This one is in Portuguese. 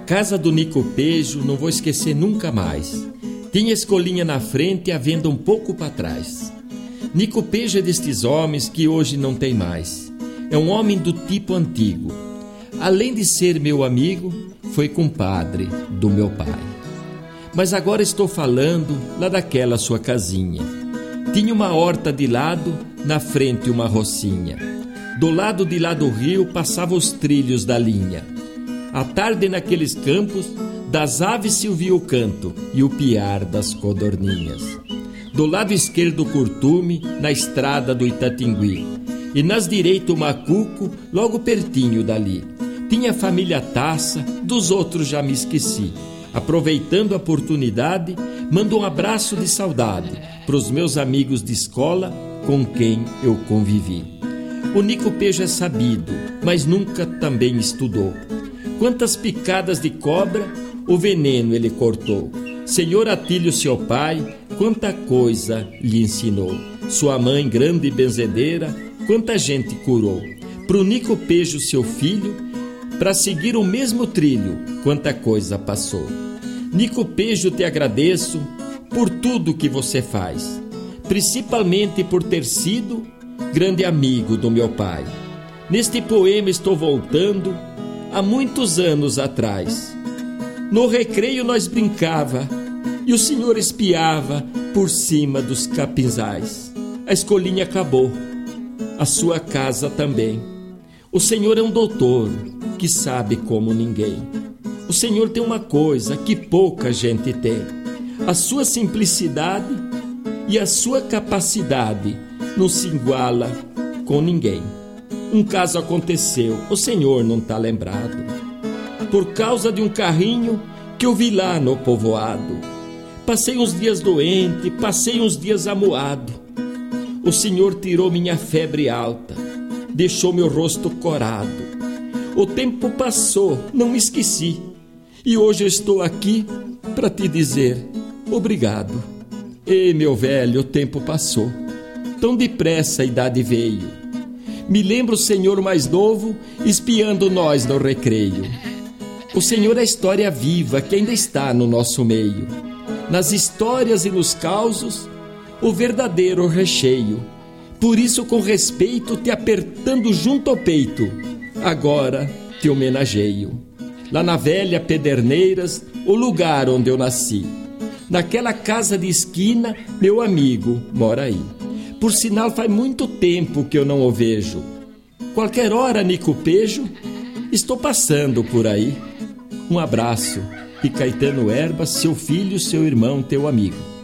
casa do Nicopejo não vou esquecer nunca mais. Tinha escolinha na frente e a venda um pouco para trás. Nicopejo é destes homens que hoje não tem mais. É um homem do tipo antigo. Além de ser meu amigo, foi compadre do meu pai. Mas agora estou falando lá daquela sua casinha. Tinha uma horta de lado, na frente uma rocinha. Do lado de lá do rio passavam os trilhos da linha. À tarde naqueles campos, das aves se ouvia o canto e o piar das codorninhas. Do lado esquerdo o curtume, na estrada do Itatingui. E nas direitas o macuco, logo pertinho dali. Tinha a família Taça, dos outros já me esqueci. Aproveitando a oportunidade, mando um abraço de saudade pros meus amigos de escola com quem eu convivi. O Nicopejo é sabido, mas nunca também estudou. Quantas picadas de cobra o veneno ele cortou. Senhor Atílio, seu pai, quanta coisa lhe ensinou. Sua mãe, grande benzedeira, quanta gente curou. Pro Nicopejo, seu filho, para seguir o mesmo trilho, quanta coisa passou. Nicopejo, te agradeço por tudo que você faz, principalmente por ter sido grande amigo do meu pai. Neste poema estou voltando há muitos anos atrás. No recreio nós brincava e o senhor espiava por cima dos capinzais. A escolinha acabou, a sua casa também. O senhor é um doutor que sabe como ninguém. O senhor tem uma coisa que pouca gente tem: a sua simplicidade e a sua capacidade não se iguala com ninguém. Um caso aconteceu, o senhor não está lembrado, por causa de um carrinho que eu vi lá no povoado. Passei uns dias doente, passei uns dias amuado. O senhor tirou minha febre alta, deixou meu rosto corado. O tempo passou, não me esqueci, e hoje eu estou aqui para te dizer obrigado. Ei, meu velho, o tempo passou, tão depressa a idade veio. Me lembro o senhor mais novo espiando nós no recreio. O senhor é a história viva que ainda está no nosso meio. Nas histórias e nos causos, o verdadeiro recheio. Por isso, com respeito, te apertando junto ao peito, agora te homenageio. Lá na velha Pederneiras, o lugar onde eu nasci. Naquela casa de esquina, meu amigo mora aí. Por sinal, faz muito tempo que eu não o vejo. Qualquer hora, Nicopejo, estou passando por aí. Um abraço de Caetano Herbas, seu filho, seu irmão, teu amigo.